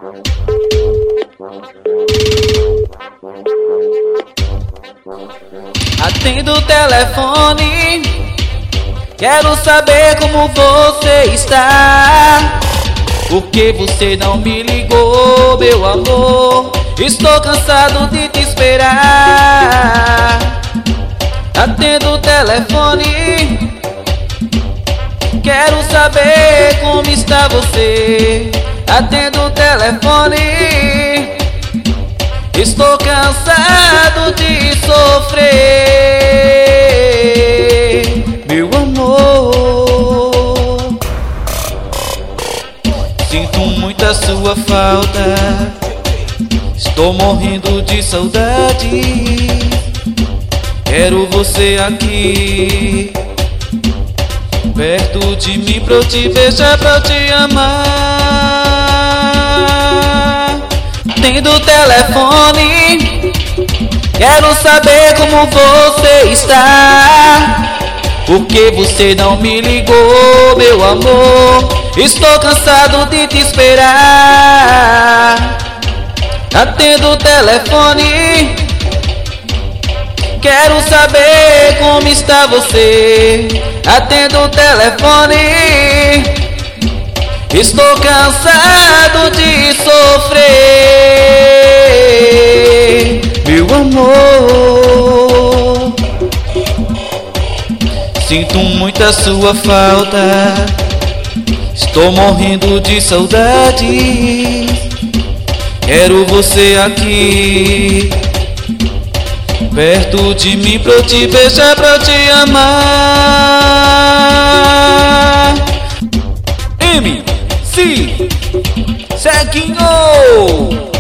Atendo o telefone, quero saber como você está. Por que você não me ligou, meu amor? Estou cansado de te esperar. Atendo o telefone, quero saber como está você. Atendo o telefone, estou cansado de sofrer, meu amor. Sinto muito a sua falta, estou morrendo de saudade. Quero você aqui, perto de mim, pra eu te beijar, pra eu te amar. Atendo o telefone, quero saber como você está. Por que você não me ligou, meu amor? Estou cansado de te esperar. Atendo o telefone, quero saber como está você. Atendo o telefone, estou cansado de sofrer, meu amor. Sinto muito a sua falta, estou morrendo de saudade. Quero você aqui, perto de mim, pra eu te beijar, pra eu te amar. MC Ceguinho.